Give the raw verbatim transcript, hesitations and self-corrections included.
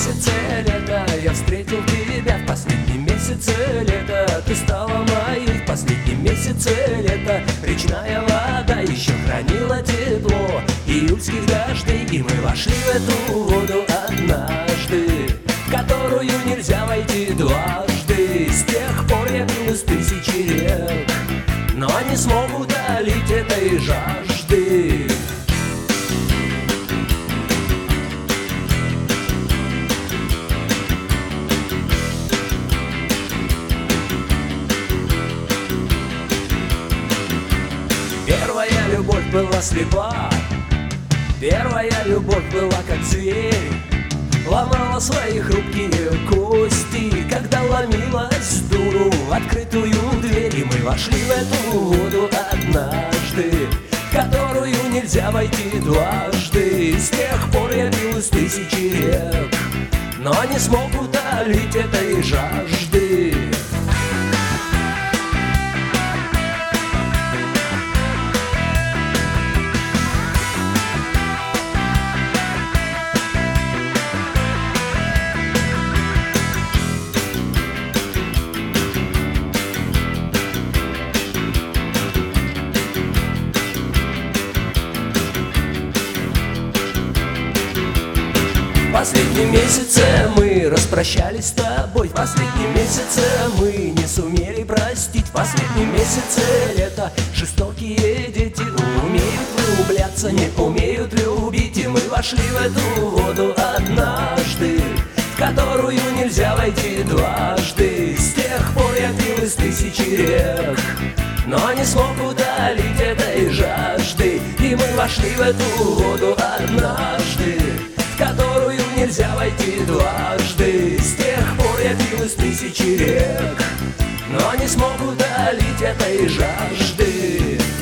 месяце лета я встретил тебя, в последнем месяце лета ты стала моей, в последнем месяце лета речная вода еще хранила тепло июльских дождей, и мы вошли в эту воду однажды, в которую нельзя войти дважды. С тех пор я пил из тысячи рек, но не смог утолить этой жажды. Первая любовь была слепа, первая любовь была как зверь, ломала свои хрупкие кости, когда ломилась в дуру в открытую дверь. И мы вошли в эту воду однажды, в которую нельзя войти дважды. С тех пор я пил из тысячи рек, но не смог утолить этой жажды. В последнем месяце мы распрощались с тобой, в последнем месяце мы не сумели простить, в последнем месяце лета жестокие дети умеют влюбляться, не умеют любить. И мы вошли в эту воду однажды, в которую нельзя войти дважды. С тех пор я пил из тысячи рек, но не смог утолить этой жажды. И мы вошли в эту воду однажды, в которую нельзя войти дважды. С тех пор я пил из тысячи рек, но не смог утолить этой жажды.